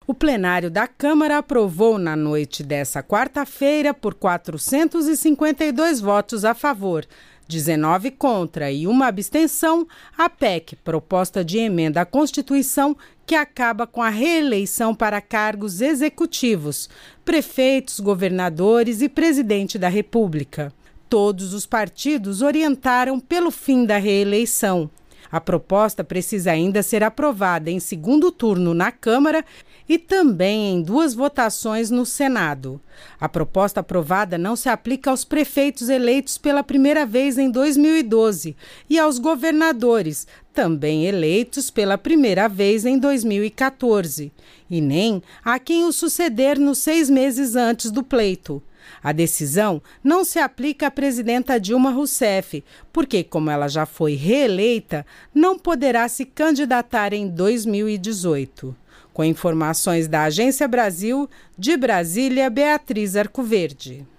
O plenário da Câmara aprovou na noite dessa quarta-feira, por 452 votos a favor, 19 contra e uma abstenção, a PEC, proposta de emenda à Constituição, que acaba com a reeleição para cargos executivos, prefeitos, governadores e presidente da República. Todos os partidos orientaram pelo fim da reeleição. A proposta precisa ainda ser aprovada em segundo turno na Câmara e também em 2 votações no Senado. A proposta aprovada não se aplica aos prefeitos eleitos pela primeira vez em 2012 e aos governadores, também eleitos pela primeira vez em 2014, e nem a quem o suceder nos 6 meses antes do pleito. A decisão não se aplica à presidenta Dilma Rousseff, porque, como ela já foi reeleita, não poderá se candidatar em 2018. Com informações da Agência Brasil, de Brasília, Beatriz Arcoverde.